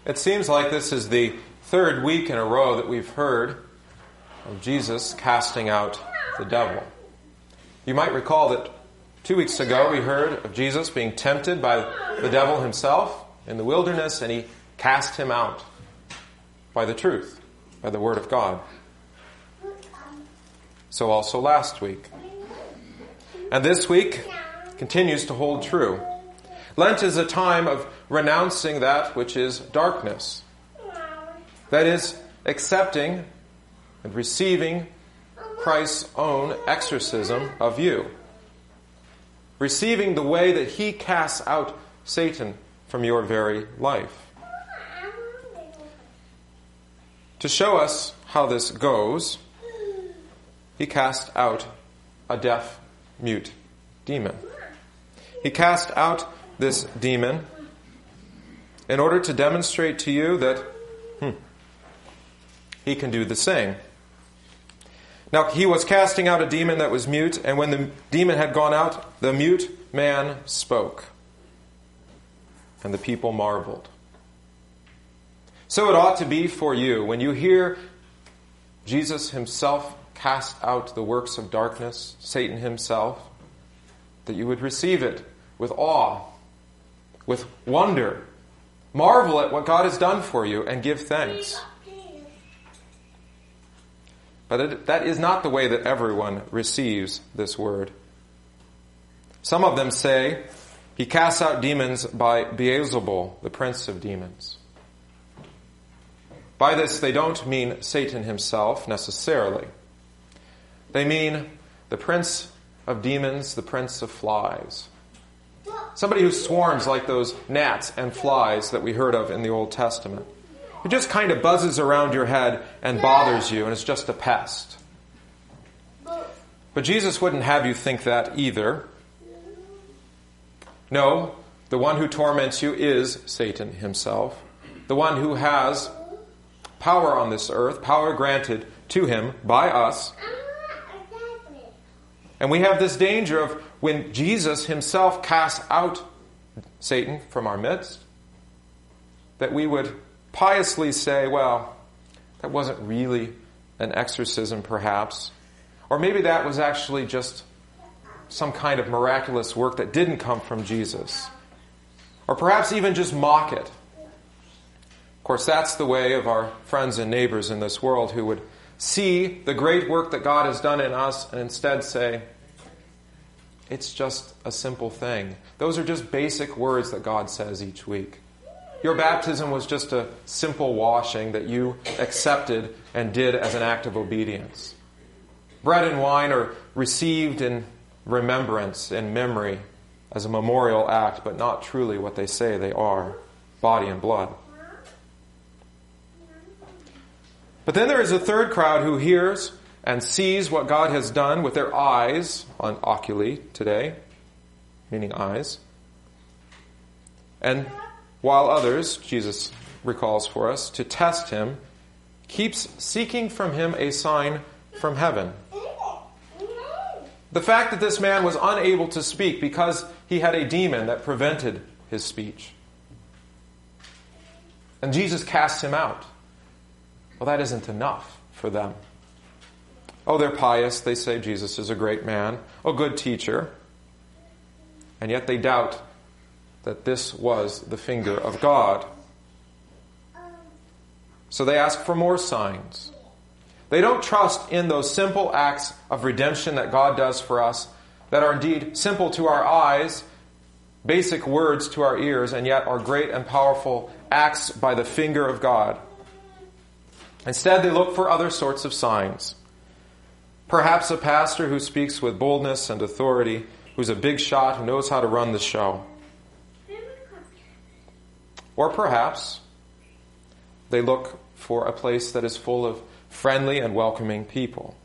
It seems like this is the third week in a row that we've heard of Jesus casting out the devil. You might recall that 2 weeks ago we heard of Jesus being tempted by the devil himself in the wilderness, and he cast him out by the truth, by the Word of God. So also last week. And this week continues to hold true. Lent is a time of renouncing that which is darkness. That is, accepting and receiving Christ's own exorcism of you. Receiving the way that he casts out Satan from your very life. To show us how this goes, he cast out a deaf, mute demon. He cast out this demon in order to demonstrate to you that he can do the same. Now, he was casting out a demon that was mute, and when the demon had gone out, the mute man spoke. And the people marveled. So it ought to be for you when you hear Jesus himself cast out the works of darkness, Satan himself, that you would receive it with awe, with wonder, marvel at what God has done for you, and give thanks. But that is not the way that everyone receives this word. Some of them say, he casts out demons by Beelzebul, the prince of demons. By this, they don't mean Satan himself necessarily. They mean the prince of demons, the prince of flies. Somebody who swarms like those gnats and flies that we heard of in the Old Testament. It just kind of buzzes around your head and bothers you, and it's just a pest. But Jesus wouldn't have you think that either. No, the one who torments you is Satan himself. The one who has power on this earth, power granted to him by us. And we have this danger of when Jesus himself casts out Satan from our midst, that we would piously say, well, that wasn't really an exorcism perhaps. Or maybe that was actually just some kind of miraculous work that didn't come from Jesus. Or perhaps even just mock it. Of course, that's the way of our friends and neighbors in this world who would see the great work that God has done in us and instead say, it's just a simple thing. Those are just basic words that God says each week. Your baptism was just a simple washing that you accepted and did as an act of obedience. Bread and wine are received in remembrance, in memory, as a memorial act, but not truly what they say they are, body and blood. But then there is a third crowd who hears and sees what God has done with their eyes, on oculi today, meaning eyes. And while others, Jesus recalls for us, to test him, keeps seeking from him a sign from heaven. The fact that this man was unable to speak because he had a demon that prevented his speech. And Jesus casts him out. Well, that isn't enough for them. Oh, they're pious. They say Jesus is a great man, a good teacher. And yet they doubt that this was the finger of God. So they ask for more signs. They don't trust in those simple acts of redemption that God does for us, that are indeed simple to our eyes, basic words to our ears, and yet are great and powerful acts by the finger of God. Instead, they look for other sorts of signs. Perhaps a pastor who speaks with boldness and authority, who's a big shot, who knows how to run the show. Or perhaps they look for a place that is full of friendly and welcoming people.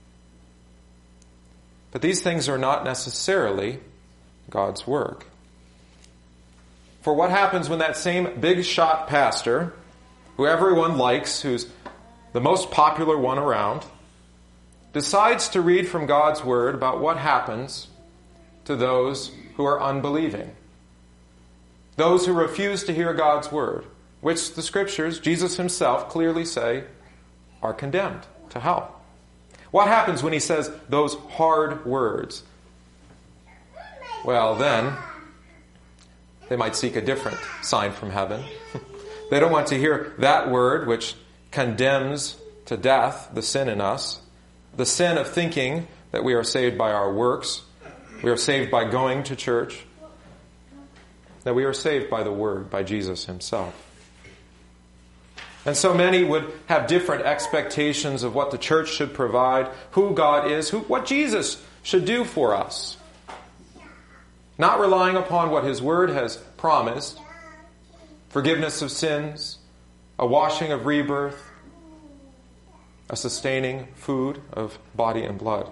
But these things are not necessarily God's work. For what happens when that same big shot pastor, who everyone likes, who's the most popular one around, decides to read from God's Word about what happens to those who are unbelieving? Those who refuse to hear God's Word, which the Scriptures, Jesus himself, clearly say are condemned to hell. What happens when he says those hard words? Well, then, they might seek a different sign from heaven. They don't want to hear that word which condemns to death the sin in us, the sin of thinking that we are saved by our works, we are saved by going to church, that we are saved by the Word, by Jesus himself. And so many would have different expectations of what the church should provide, who God is, what Jesus should do for us. Not relying upon what his Word has promised, forgiveness of sins, a washing of rebirth, a sustaining food of body and blood.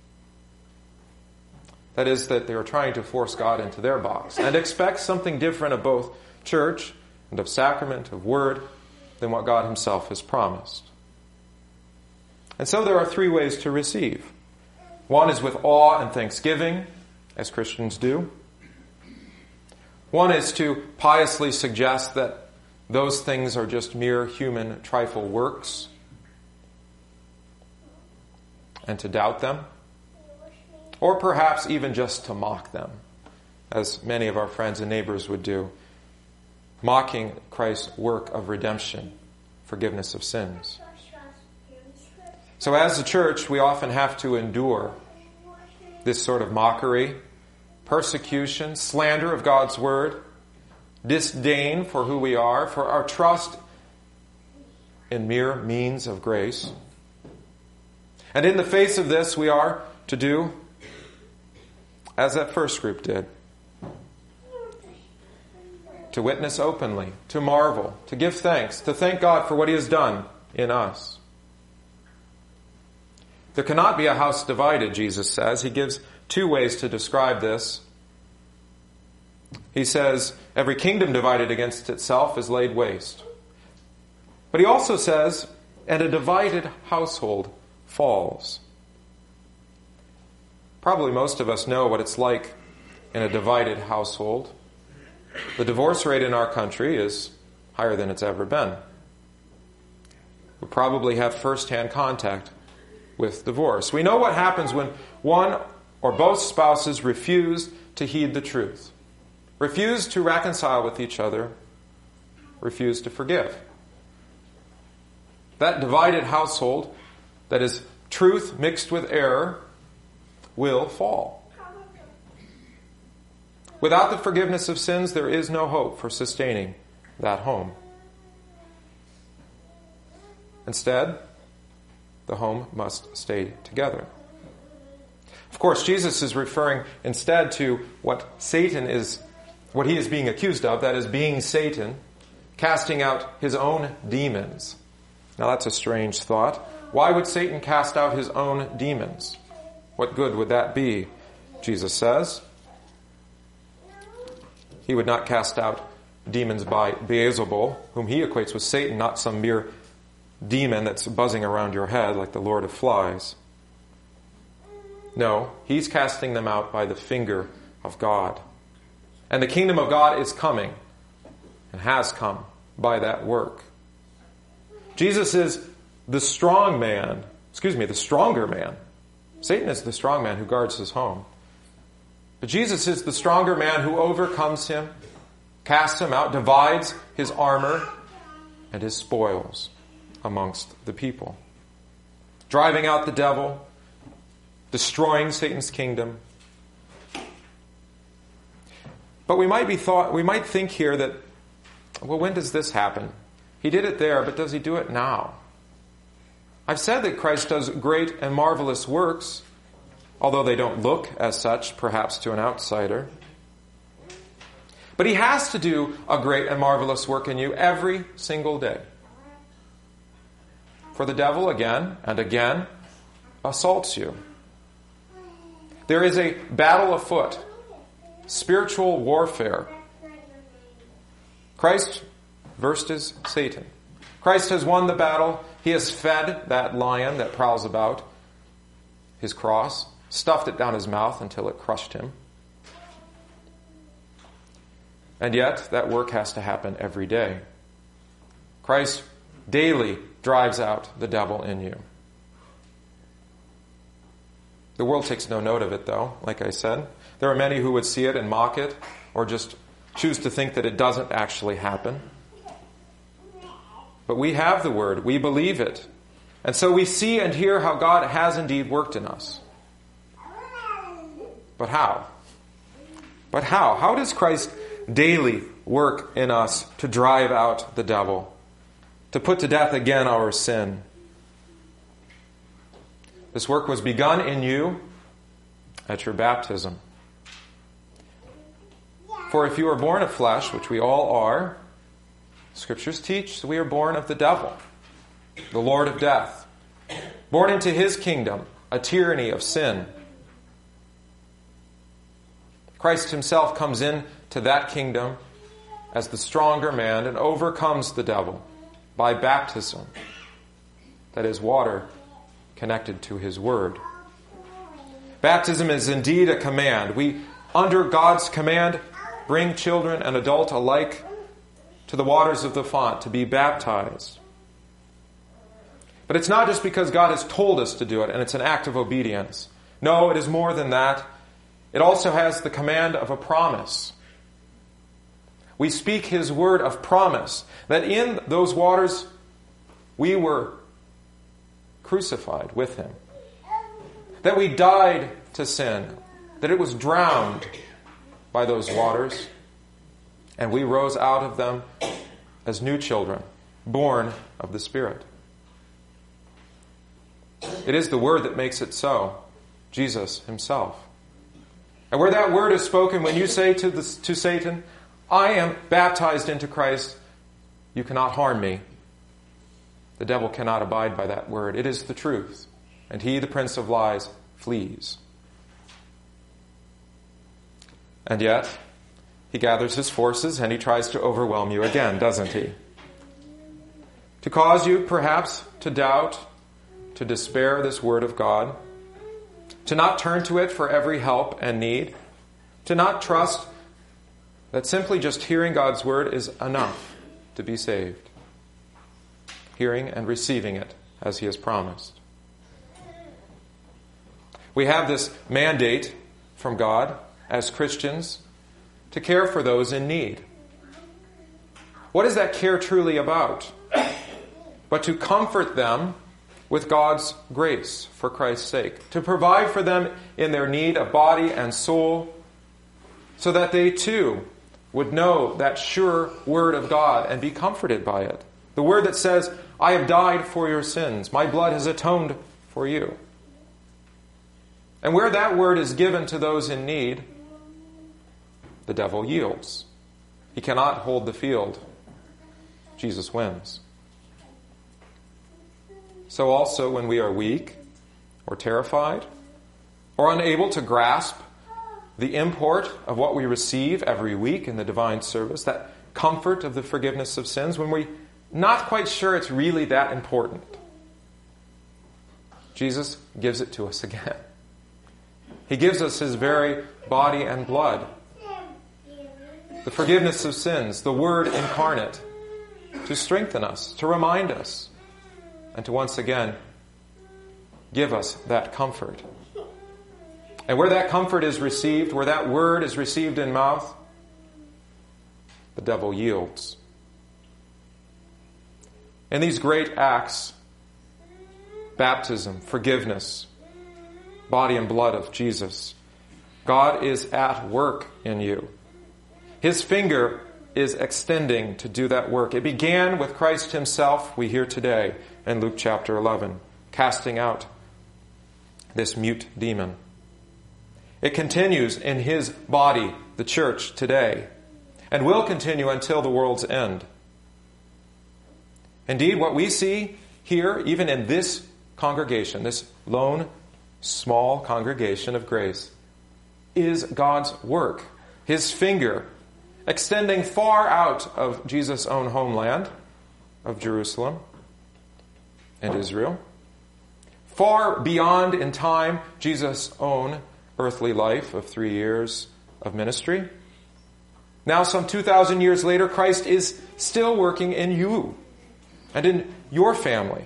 That is, that they are trying to force God into their box and expect something different of both church and of sacrament, of word, than what God himself has promised. And so there are three ways to receive. One is with awe and thanksgiving, as Christians do. One is to piously suggest that those things are just mere human trifle works, and to doubt them, or perhaps even just to mock them, as many of our friends and neighbors would do, mocking Christ's work of redemption, forgiveness of sins. So as a church, we often have to endure this sort of mockery, persecution, slander of God's word, disdain for who we are, for our trust in mere means of grace. And in the face of this, we are to do as that first group did. To witness openly, to marvel, to give thanks, to thank God for what he has done in us. There cannot be a house divided, Jesus says. He gives two ways to describe this. He says, every kingdom divided against itself is laid waste. But he also says, and a divided household falls. Probably most of us know what it's like in a divided household. The divorce rate in our country is higher than it's ever been. We probably have first-hand contact with divorce. We know what happens when one or both spouses refuse to heed the truth, refuse to reconcile with each other, refuse to forgive. That divided household, that is truth mixed with error, will fall. Without the forgiveness of sins, there is no hope for sustaining that home. Instead, the home must stay together. Of course, Jesus is referring instead to what he is being accused of, that is, being Satan, casting out his own demons. Now that's a strange thought. Why would Satan cast out his own demons? What good would that be, Jesus says? He would not cast out demons by Beelzebul, whom he equates with Satan, not some mere demon that's buzzing around your head like the Lord of Flies. No, he's casting them out by the finger of God. And the kingdom of God is coming, and has come by that work. Jesus is the stronger man. Satan is the strong man who guards his home. But Jesus is the stronger man who overcomes him, casts him out, divides his armor and his spoils amongst the people, driving out the devil, destroying Satan's kingdom. But we might think here that, well, when does this happen? He did it there, but does he do it now? I've said that Christ does great and marvelous works, although they don't look as such, perhaps to an outsider. But he has to do a great and marvelous work in you every single day. For the devil again and again assaults you. There is a battle afoot, spiritual warfare. Christ versus Satan. Christ has won the battle. He has fed that lion that prowls about his cross, stuffed it down his mouth until it crushed him. And yet, that work has to happen every day. Christ daily drives out the devil in you. The world takes no note of it, though, like I said. There are many who would see it and mock it, or just choose to think that it doesn't actually happen. But we have the Word. We believe it. And so we see and hear how God has indeed worked in us. But how? But how? How does Christ daily work in us to drive out the devil, to put to death again our sin? This work was begun in you at your baptism. For if you are born of flesh, which we all are, Scriptures teach that we are born of the devil, the Lord of death, born into his kingdom, a tyranny of sin. Christ himself comes into that kingdom as the stronger man and overcomes the devil by baptism, that is, water connected to his word. Baptism is indeed a command. We, under God's command, bring children and adult alike to the waters of the font to be baptized. But it's not just because God has told us to do it and it's an act of obedience. No, it is more than that. It also has the command of a promise. We speak his word of promise, that in those waters we were crucified with him, that we died to sin, that it was drowned by those waters, and we rose out of them as new children, born of the Spirit. It is the word that makes it so, Jesus himself. And where that word is spoken, when you say to Satan, I am baptized into Christ, you cannot harm me. The devil cannot abide by that word. It is the truth. And he, the prince of lies, flees. And yet, he gathers his forces and he tries to overwhelm you again, doesn't he? To cause you, perhaps, to doubt, to despair this word of God, to not turn to it for every help and need, to not trust that simply just hearing God's word is enough to be saved. Hearing and receiving it as he has promised. We have this mandate from God as Christians to care for those in need. What is that care truly about? But to comfort them with God's grace for Christ's sake, to provide for them in their need of body and soul, so that they too would know that sure word of God and be comforted by it. The word that says, I have died for your sins. My blood has atoned for you. And where that word is given to those in need, the devil yields. He cannot hold the field. Jesus wins. So also when we are weak or terrified or unable to grasp the import of what we receive every week in the divine service, that comfort of the forgiveness of sins, when we're not quite sure it's really that important, Jesus gives it to us again. He gives us his very body and blood. The forgiveness of sins, the Word incarnate, to strengthen us, to remind us, and to once again give us that comfort. And where that comfort is received, where that word is received in mouth, the devil yields. In these great acts, baptism, forgiveness, body and blood of Jesus, God is at work in you. His finger is extending to do that work. It began with Christ himself, we hear today in Luke chapter 11, casting out this mute demon. It continues in his body, the church, today, and will continue until the world's end. Indeed, what we see here, even in this congregation, this lone, small congregation of grace, is God's work. His finger extending far out of Jesus' own homeland of Jerusalem and Israel, far beyond in time Jesus' own earthly life of 3 years of ministry. Now, some 2,000 years later, Christ is still working in you, and in your family.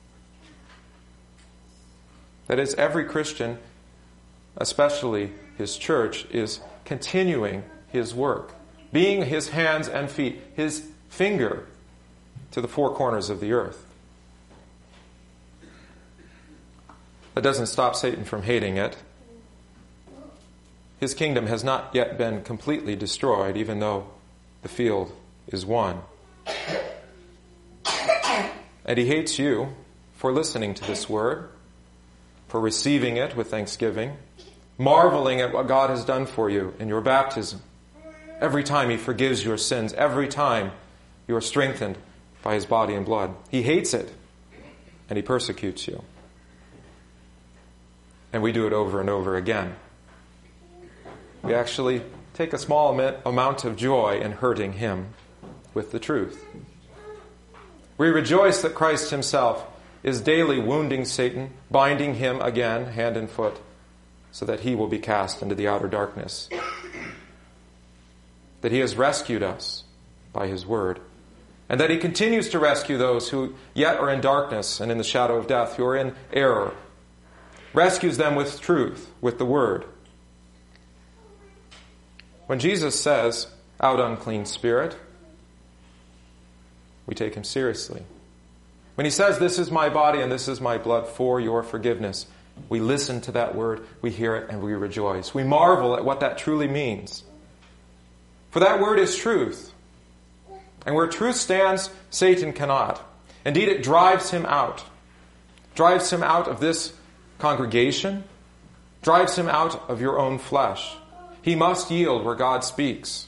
That is, every Christian, especially his church, is continuing his work, being his hands and feet, his finger to the four corners of the earth. That doesn't stop Satan from hating it. His kingdom has not yet been completely destroyed, even though the field is won. And he hates you for listening to this word, for receiving it with thanksgiving, marveling at what God has done for you in your baptism. Every time he forgives your sins, every time you are strengthened by his body and blood. He hates it, and he persecutes you. And we do it over and over again. We actually take a small amount of joy in hurting him with the truth. We rejoice that Christ himself is daily wounding Satan, binding him again, hand and foot, so that he will be cast into the outer darkness. That he has rescued us by his word, and that he continues to rescue those who yet are in darkness and in the shadow of death, who are in error. Rescues them with truth, with the word. When Jesus says, "Out, unclean spirit," we take him seriously. When he says, "This is my body and this is my blood for your forgiveness," we listen to that word, we hear it, and we rejoice. We marvel at what that truly means. For that word is truth. And where truth stands, Satan cannot. Indeed, it drives him out. Drives him out of this congregation. Drives him out of your own flesh. He must yield where God speaks.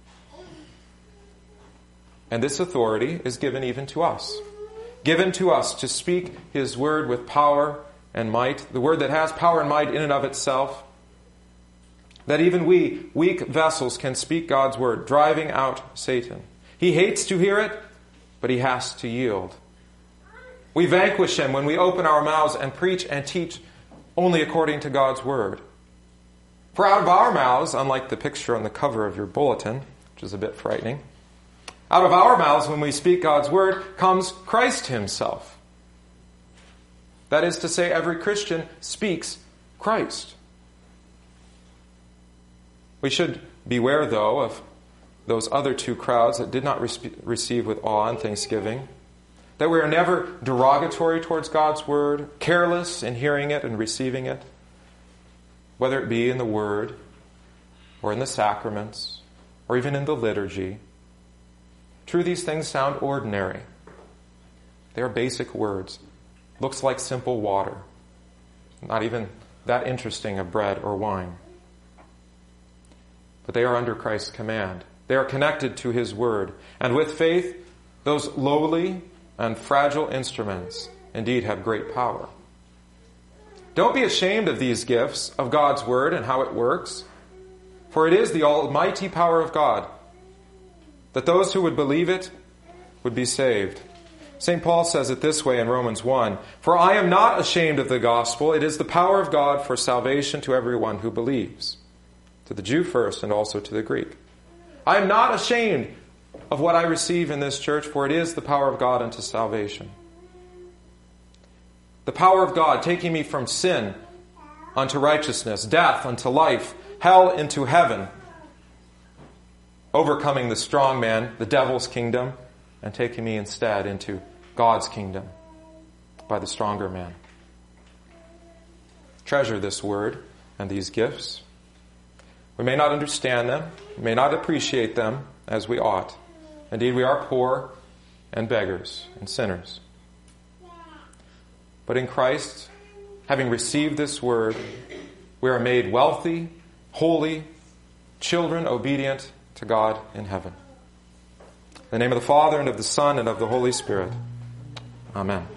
And this authority is given even to us. Given to us to speak his word with power and might. The word that has power and might in and of itself. That even we, weak vessels, can speak God's word, driving out Satan. He hates to hear it, but he has to yield. We vanquish him when we open our mouths and preach and teach only according to God's word. For out of our mouths, unlike the picture on the cover of your bulletin, which is a bit frightening, out of our mouths, when we speak God's word, comes Christ himself. That is to say, every Christian speaks Christ. We should beware, though, of those other two crowds that did not receive with awe and thanksgiving. That we are never derogatory towards God's word, careless in hearing it and receiving it, whether it be in the word, or in the sacraments, or even in the liturgy. True, these things sound ordinary. They are basic words. Looks like simple water. Not even that interesting of bread or wine. But they are under Christ's command. They are connected to his word. And with faith, those lowly and fragile instruments indeed have great power. Don't be ashamed of these gifts of God's word and how it works, for it is the almighty power of God, that those who would believe it would be saved. St. Paul says it this way in Romans 1, "For I am not ashamed of the gospel. It is the power of God for salvation to everyone who believes, to the Jew first and also to the Greek. I am not ashamed of what I receive in this church, for it is the power of God unto salvation." The power of God taking me from sin unto righteousness, death unto life, hell into heaven, overcoming the strong man, the devil's kingdom, and taking me instead into God's kingdom by the stronger man. Treasure this word and these gifts. We may not understand them, we may not appreciate them as we ought. Indeed, we are poor and beggars and sinners. But in Christ, having received this word, we are made wealthy, holy, children obedient to God in heaven. In the name of the Father, and of the Son, and of the Holy Spirit. Amen.